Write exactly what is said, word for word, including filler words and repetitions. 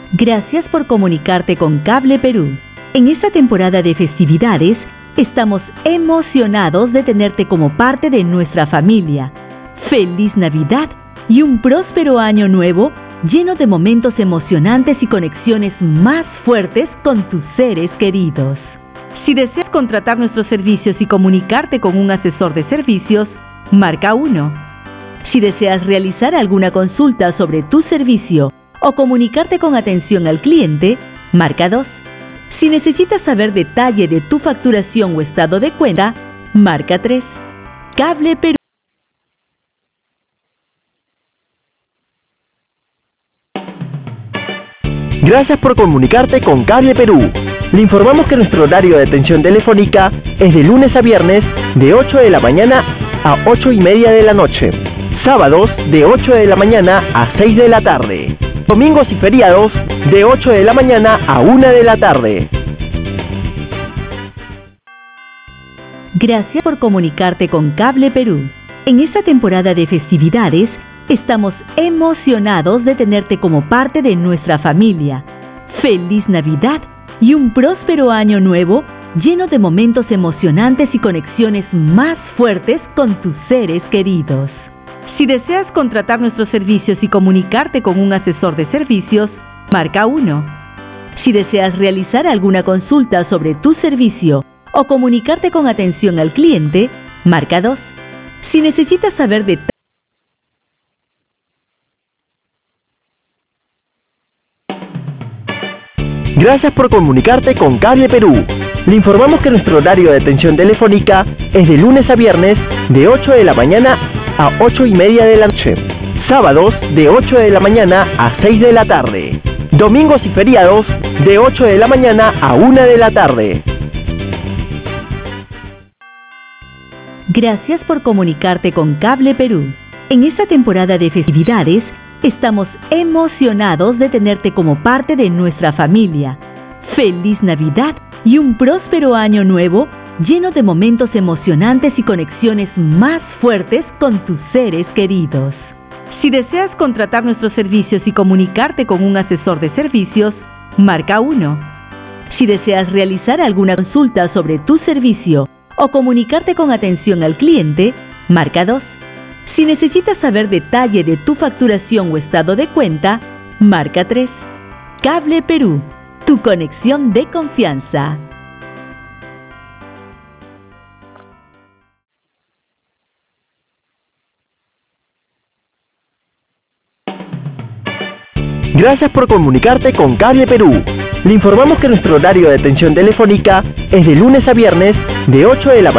Gracias por comunicarte con Cable Perú. En esta temporada de festividades, estamos emocionados de tenerte como parte de nuestra familia. ¡Feliz Navidad y un próspero año nuevo lleno de momentos emocionantes y conexiones más fuertes con tus seres queridos! Si deseas contratar nuestros servicios y comunicarte con un asesor de servicios, marca uno. Si deseas realizar alguna consulta sobre tu servicio o comunicarte con atención al cliente, marca dos. Si necesitas saber detalle de tu facturación o estado de cuenta, marca tres. Cable Perú. Gracias por comunicarte con Cable Perú. Le informamos que nuestro horario de atención telefónica es de lunes a viernes de ocho de la mañana a ocho y media de la noche. Sábados de ocho de la mañana a seis de la tarde. Domingos y feriados de ocho de la mañana a una de la tarde. Gracias por comunicarte con Cable Perú. En esta temporada de festividades, estamos emocionados de tenerte como parte de nuestra familia. ¡Feliz Navidad y un próspero año nuevo lleno de momentos emocionantes y conexiones más fuertes con tus seres queridos! Si deseas contratar nuestros servicios y comunicarte con un asesor de servicios, marca uno. Si deseas realizar alguna consulta sobre tu servicio o comunicarte con atención al cliente, marca dos. Si necesitas saber detalles, Gracias por comunicarte con Cable Perú. Le informamos que nuestro horario de atención telefónica es de lunes a viernes de ocho de la mañana a ocho y media de la noche. Sábados de ocho de la mañana a seis de la tarde. Domingos y feriados de ocho de la mañana a una de la tarde. Gracias por comunicarte con Cable Perú. En esta temporada de festividades, estamos emocionados de tenerte como parte de nuestra familia. ¡Feliz Navidad y un próspero año nuevo lleno de momentos emocionantes y conexiones más fuertes con tus seres queridos! Si deseas contratar nuestros servicios y comunicarte con un asesor de servicios, marca uno. Si deseas realizar alguna consulta sobre tu servicio o comunicarte con atención al cliente, marca dos. Si necesitas saber detalle de tu facturación o estado de cuenta, marca tres. Cable Perú, tu conexión de confianza. Gracias por comunicarte con Cable Perú. Le informamos que nuestro horario de atención telefónica es de lunes a viernes de ocho de la mañana